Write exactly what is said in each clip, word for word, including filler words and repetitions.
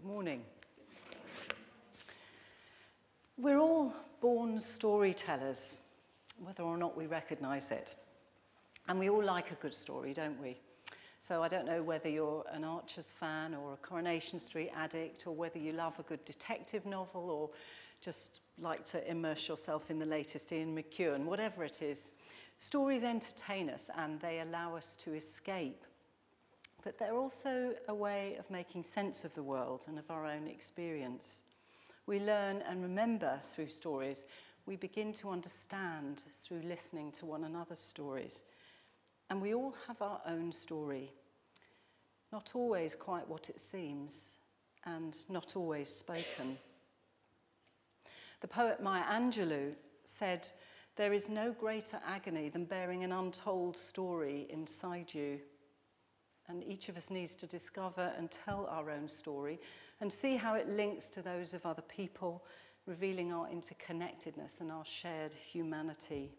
Morning. We're all born storytellers, whether or not we recognise it. And we all like a good story, don't we? So I don't know whether you're an Archers fan or a Coronation Street addict, or whether you love a good detective novel or just like to immerse yourself in the latest Ian McEwan. Whatever it is, stories entertain us and they allow us to escape. But they're also a way of making sense of the world and of our own experience. We learn and remember through stories. We begin to understand through listening to one another's stories. And we all have our own story. Not always quite what it seems, and not always spoken. The poet Maya Angelou said, "There is no greater agony than bearing an untold story inside you." And each of us needs to discover and tell our own story and see how it links to those of other people, revealing our interconnectedness and our shared humanity.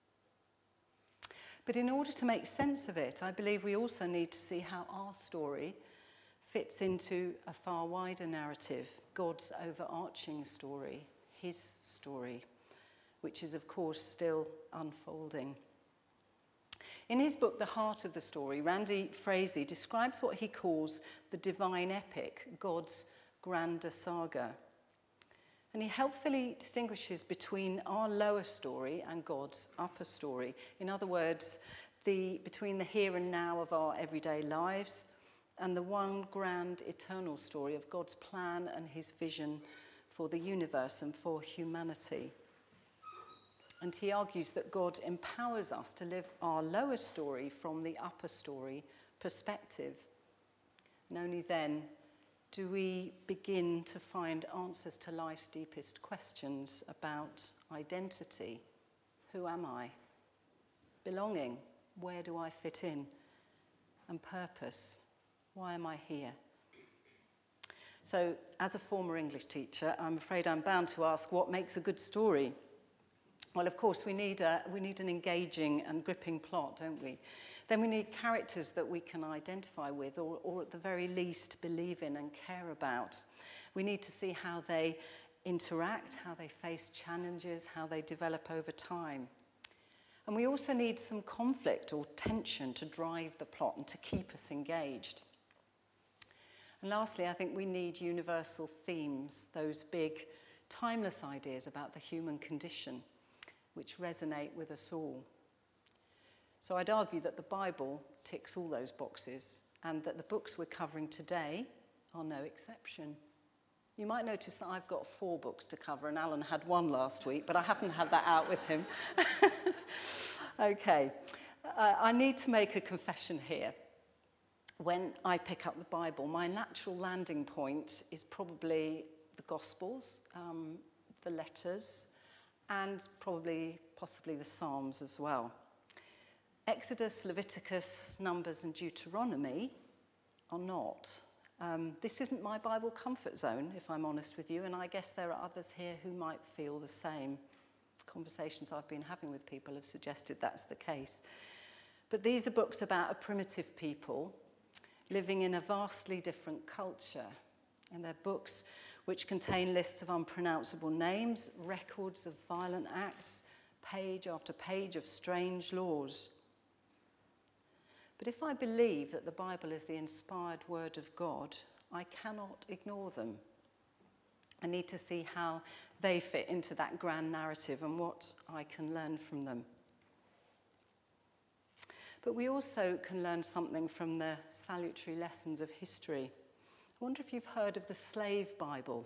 But in order to make sense of it, I believe we also need to see how our story fits into a far wider narrative, God's overarching story, his story, which is, of course, still unfolding. In his book, The Heart of the Story, Randy Frazee describes what he calls the divine epic, God's grander saga. And he helpfully distinguishes between our lower story and God's upper story. In other words, the, between the here and now of our everyday lives and the one grand eternal story of God's plan and his vision for the universe and for humanity. And he argues that God empowers us to live our lower story from the upper story perspective. And only then do we begin to find answers to life's deepest questions about identity. Who am I? Belonging. Where do I fit in? And purpose. Why am I here? So, as a former English teacher, I'm afraid I'm bound to ask, what makes a good story? Well, of course, we need, a, we need an engaging and gripping plot, don't we? Then we need characters that we can identify with, or, or at the very least believe in and care about. We need to see how they interact, how they face challenges, how they develop over time. And we also need some conflict or tension to drive the plot and to keep us engaged. And lastly, I think we need universal themes, those big, timeless ideas about the human condition, which resonate with us all. So I'd argue that the Bible ticks all those boxes, and that the books we're covering today are no exception. You might notice that I've got four books to cover, and Alan had one last week, but I haven't had that out with him. Okay, uh, I need to make a confession here. When I pick up the Bible, my natural landing point is probably the Gospels, um, the letters, and probably, possibly the Psalms as well. Exodus, Leviticus, Numbers, and Deuteronomy are not. Um, this isn't my Bible comfort zone, if I'm honest with you, and I guess there are others here who might feel the same. Conversations I've been having with people have suggested that's the case. But these are books about a primitive people living in a vastly different culture, and they're books which contain lists of unpronounceable names, records of violent acts, page after page of strange laws. But if I believe that the Bible is the inspired word of God, I cannot ignore them. I need to see how they fit into that grand narrative and what I can learn from them. But we also can learn something from the salutary lessons of history. I wonder if you've heard of the Slave Bible.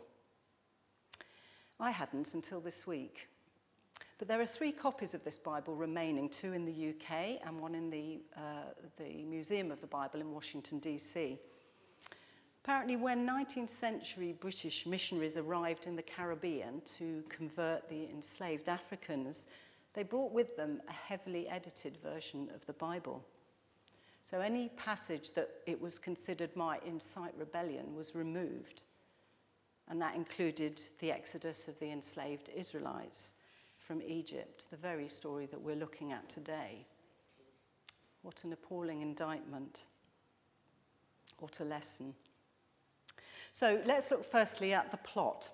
I hadn't until this week. But there are three copies of this Bible remaining, two in the U K and one in the, uh, the Museum of the Bible in Washington, D C. Apparently, when nineteenth century British missionaries arrived in the Caribbean to convert the enslaved Africans, they brought with them a heavily edited version of the Bible. So any passage that it was considered might incite rebellion was removed. And that included the exodus of the enslaved Israelites from Egypt, the very story that we're looking at today. What an appalling indictment. What a lesson. So let's look firstly at the plot.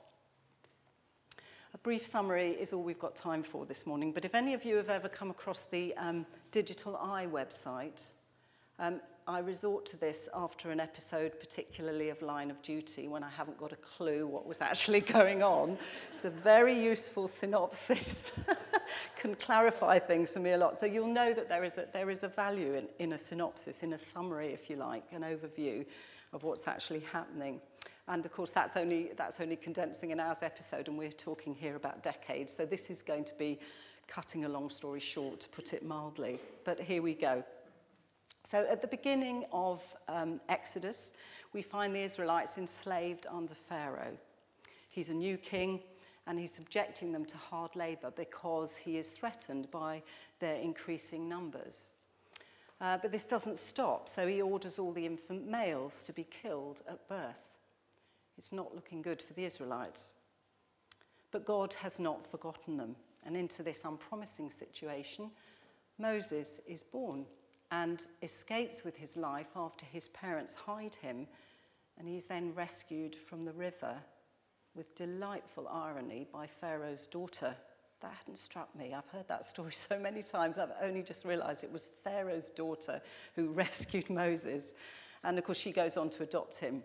A brief summary is all we've got time for this morning, but if any of you have ever come across the um, Digital Eye website, um, I resort to this after an episode, particularly of Line of Duty, when I haven't got a clue what was actually going on. It's a very useful synopsis, can clarify things for me a lot. So you'll know that there is a, there is a value in, in a synopsis, in a summary, if you like, an overview of what's actually happening. And of course, that's only, that's only condensing an hour's episode, and we're talking here about decades. So this is going to be cutting a long story short, to put it mildly. But here we go. So at the beginning of um, Exodus, we find the Israelites enslaved under Pharaoh. He's a new king, and he's subjecting them to hard labor because he is threatened by their increasing numbers. Uh, but this doesn't stop, so he orders all the infant males to be killed at birth. It's not looking good for the Israelites. But God has not forgotten them, and into this unpromising situation, Moses is born and escapes with his life after his parents hide him, and he's then rescued from the river with delightful irony by Pharaoh's daughter. That hadn't struck me. I've heard that story so many times, I've only just realised it was Pharaoh's daughter who rescued Moses. And of course, she goes on to adopt him.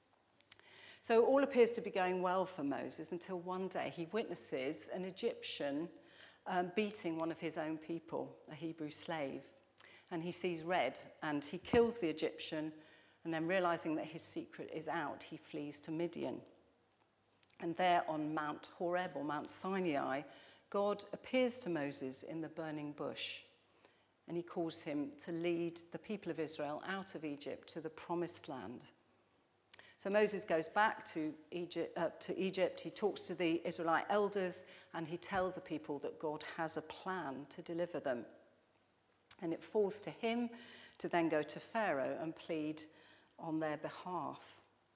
So all appears to be going well for Moses until one day he witnesses an Egyptian um, beating one of his own people, a Hebrew slave. And he sees red, and he kills the Egyptian, and then realizing that his secret is out, he flees to Midian. And there on Mount Horeb, or Mount Sinai, God appears to Moses in the burning bush, and he calls him to lead the people of Israel out of Egypt to the promised land. So Moses goes back to Egypt, uh, to Egypt, he talks to the Israelite elders, and he tells the people that God has a plan to deliver them. And it falls to him to then go to Pharaoh and plead on their behalf.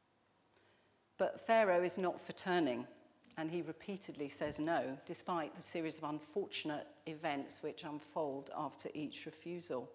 But Pharaoh is not for turning, and he repeatedly says no, despite the series of unfortunate events which unfold after each refusal.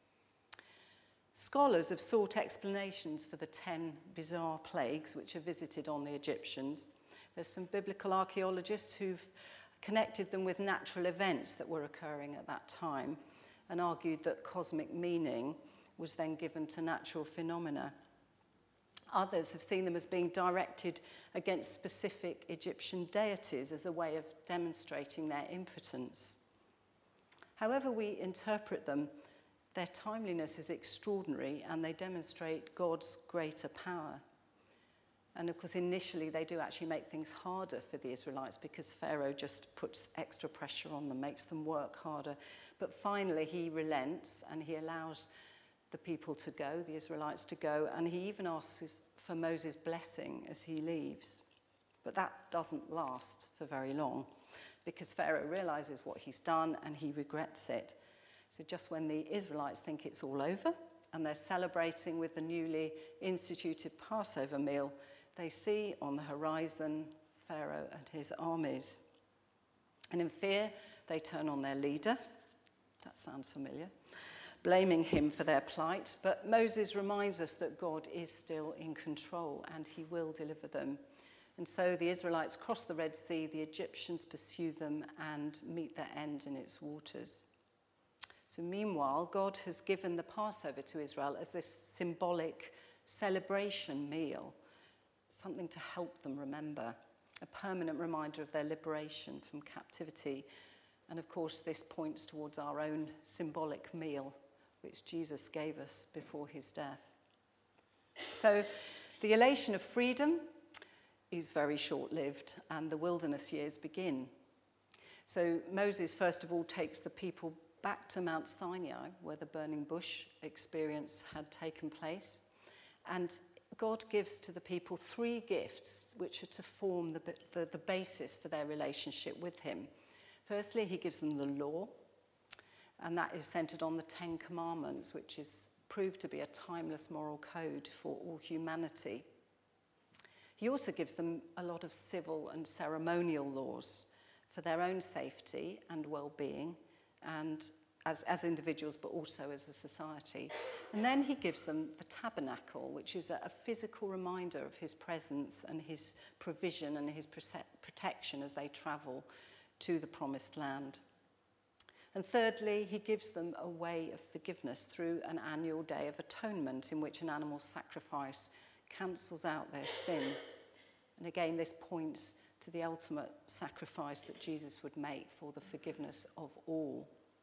Scholars have sought explanations for the ten bizarre plagues which are visited on the Egyptians. There's some biblical archaeologists who've connected them with natural events that were occurring at that time, and argued that cosmic meaning was then given to natural phenomena. Others have seen them as being directed against specific Egyptian deities as a way of demonstrating their impotence. However we interpret them, their timeliness is extraordinary, and they demonstrate God's greater power. And of course, initially, they do actually make things harder for the Israelites because Pharaoh just puts extra pressure on them, makes them work harder. But finally, he relents, and he allows the people to go, the Israelites to go, and he even asks for Moses' blessing as he leaves. But that doesn't last for very long because Pharaoh realizes what he's done, and he regrets it. So just when the Israelites think it's all over, and they're celebrating with the newly instituted Passover meal, they see on the horizon Pharaoh and his armies. And in fear, they turn on their leader. That sounds familiar. Blaming him for their plight. But Moses reminds us that God is still in control, and he will deliver them. And so the Israelites cross the Red Sea, the Egyptians pursue them and meet their end in its waters. So meanwhile, God has given the Passover to Israel as this symbolic celebration meal, something to help them remember, a permanent reminder of their liberation from captivity. And of course, this points towards our own symbolic meal, which Jesus gave us before his death. So the elation of freedom is very short-lived, and the wilderness years begin. So Moses, first of all, takes the people back to Mount Sinai, where the burning bush experience had taken place. And God gives to the people three gifts which are to form the, the, the basis for their relationship with him. Firstly, he gives them the law, and that is centered on the Ten Commandments, which is proved to be a timeless moral code for all humanity. He also gives them a lot of civil and ceremonial laws for their own safety and well-being, and as, as individuals, but also as a society. And then he gives them the tabernacle, which is a, a physical reminder of his presence and his provision and his protection as they travel to the promised land. And thirdly, he gives them a way of forgiveness through an annual day of atonement in which an animal sacrifice cancels out their sin. And again, this points to the ultimate sacrifice that Jesus would make for the forgiveness of all.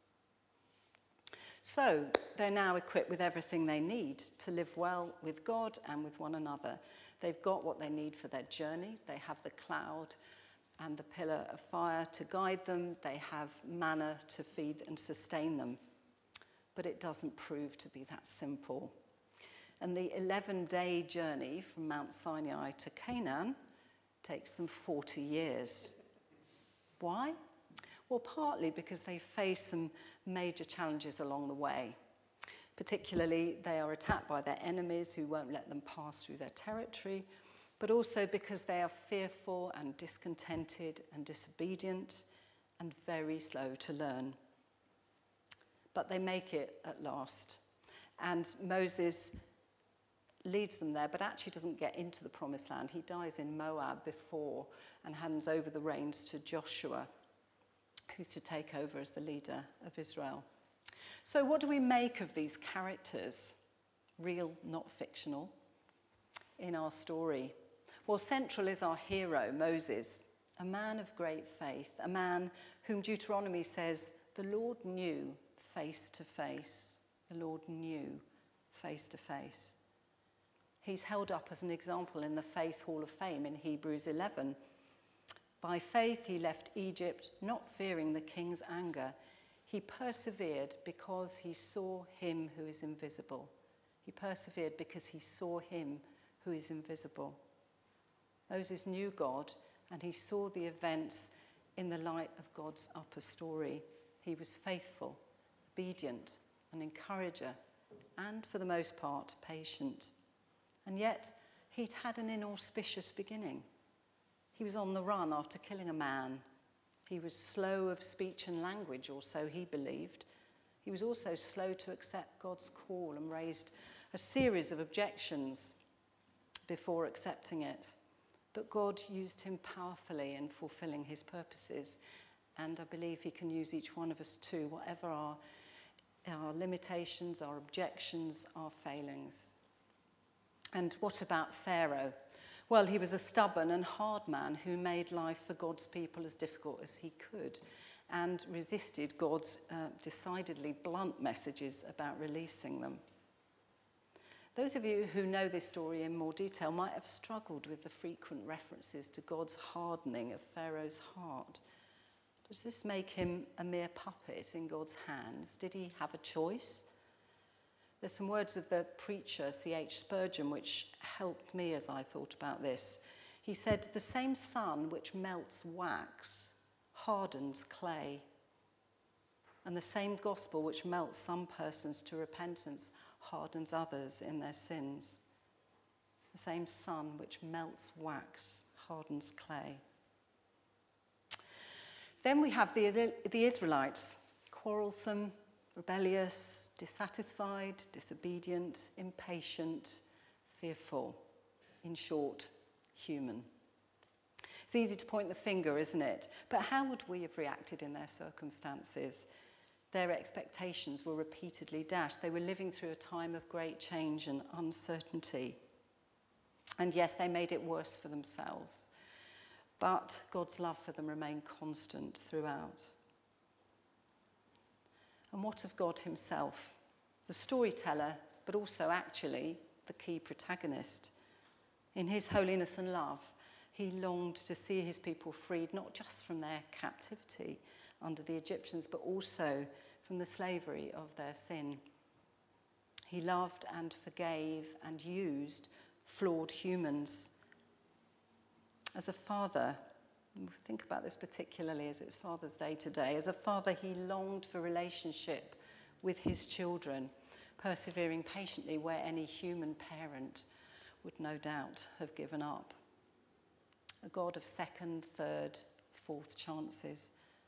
So they're now equipped with everything they need to live well with God and with one another. They've got what they need for their journey. They have the cloud and the pillar of fire to guide them. They have manna to feed and sustain them. But it doesn't prove to be that simple. And the eleven-day journey from Mount Sinai to Canaan takes them forty years. Why? Well, partly because they face some major challenges along the way. Particularly, they are attacked by their enemies who won't let them pass through their territory, but also because they are fearful and discontented and disobedient and very slow to learn. But they make it at last. And Moses leads them there, but actually doesn't get into the promised land. He dies in Moab before and hands over the reins to Joshua, who's to take over as the leader of Israel. So what do we make of these characters, real, not fictional, in our story? Well, central is our hero, Moses, a man of great faith, a man whom Deuteronomy says the Lord knew face to face. The Lord knew face to face. He's held up as an example in the Faith Hall of Fame in Hebrews eleven. By faith he left Egypt, not fearing the king's anger. He persevered because he saw him who is invisible. He persevered because he saw him who is invisible. Moses knew God, and he saw the events in the light of God's upper story. He was faithful, obedient, an encourager, and for the most part, patient. And yet, he'd had an inauspicious beginning. He was on the run after killing a man. He was slow of speech and language, or so he believed. He was also slow to accept God's call and raised a series of objections before accepting it. But God used him powerfully in fulfilling his purposes. And I believe he can use each one of us too, whatever our, our limitations, our objections, our failings. And what about Pharaoh? Well, he was a stubborn and hard man who made life for God's people as difficult as he could and resisted God's uh, decidedly blunt messages about releasing them. Those of you who know this story in more detail might have struggled with the frequent references to God's hardening of Pharaoh's heart. Does this make him a mere puppet in God's hands? Did he have a choice? There's some words of the preacher, C H Spurgeon, which helped me as I thought about this. He said, "The same sun which melts wax hardens clay, and the same gospel which melts some persons to repentance hardens others in their sins. The same sun which melts wax hardens clay." Then we have the, the Israelites, quarrelsome, rebellious, dissatisfied, disobedient, impatient, fearful. In short, human. It's easy to point the finger, isn't it? But how would we have reacted in their circumstances? Their expectations were repeatedly dashed. They were living through a time of great change and uncertainty. And yes, they made it worse for themselves. But God's love for them remained constant throughout. And what of God himself? The storyteller, but also actually the key protagonist. In his holiness and love, he longed to see his people freed, not just from their captivity under the Egyptians, but also from the slavery of their sin. He loved and forgave and used flawed humans. As a father, think about this particularly as it's Father's Day today. As a father, he longed for relationship with his children, persevering patiently where any human parent would no doubt have given up. A God of second, third, fourth chances.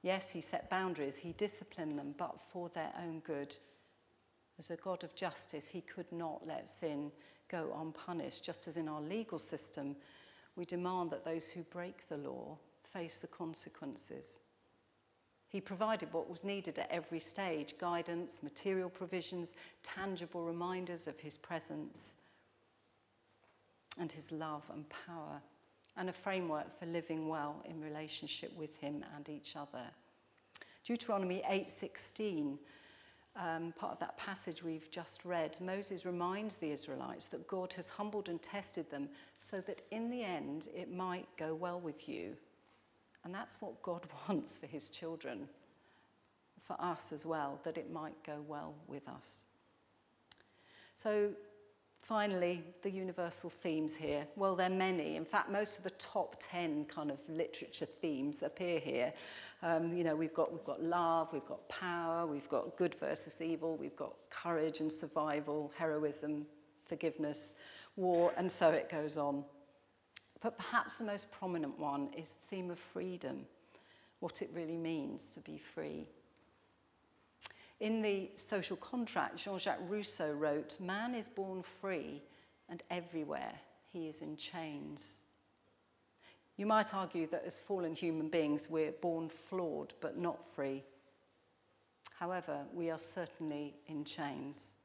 Yes, he set boundaries, he disciplined them, but for their own good. As a God of justice, he could not let sin go unpunished, just as in our legal system, we demand that those who break the law face the consequences. He provided what was needed at every stage: guidance, material provisions, tangible reminders of his presence and his love and power, and a framework for living well in relationship with him and each other. Deuteronomy eight sixteen, um, part of that passage we've just read, Moses reminds the Israelites that God has humbled and tested them so that in the end it might go well with you. And that's what God wants for his children, for us as well, that it might go well with us. So finally, the universal themes here. Well, there are many. In fact, most of the top ten kind of literature themes appear here. Um, you know, we've got, we've got love, we've got power, we've got good versus evil, we've got courage and survival, heroism, forgiveness, war, and so it goes on. But perhaps the most prominent one is the theme of freedom, what it really means to be free. In The Social Contract, Jean-Jacques Rousseau wrote, "Man is born free, and everywhere he is in chains." You might argue that as fallen human beings, we're born flawed, but not free. However, we are certainly in chains.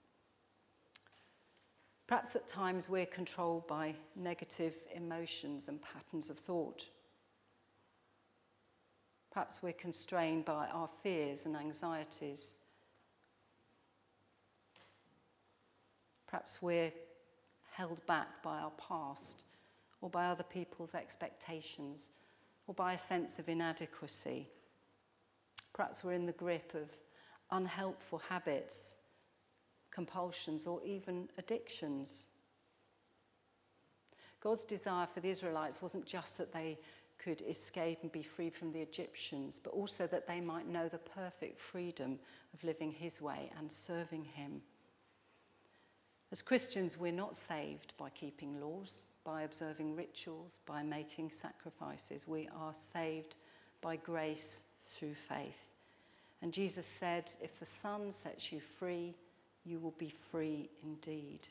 Perhaps at times we're controlled by negative emotions and patterns of thought. Perhaps we're constrained by our fears and anxieties. Perhaps we're held back by our past or by other people's expectations or by a sense of inadequacy. Perhaps we're in the grip of unhelpful habits, compulsions, or even addictions. God's desire for the Israelites wasn't just that they could escape and be free from the Egyptians, but also that they might know the perfect freedom of living his way and serving him. As Christians, we're not saved by keeping laws, by observing rituals, by making sacrifices. We are saved by grace through faith. And Jesus said, "If the Son sets you free, you will be free indeed."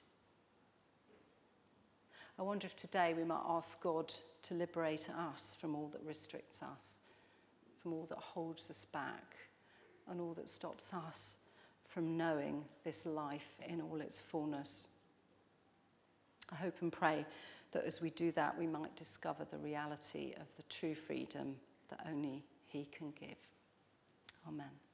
I wonder if today we might ask God to liberate us from all that restricts us, from all that holds us back, and all that stops us from knowing this life in all its fullness. I hope and pray that as we do that, we might discover the reality of the true freedom that only he can give. Amen.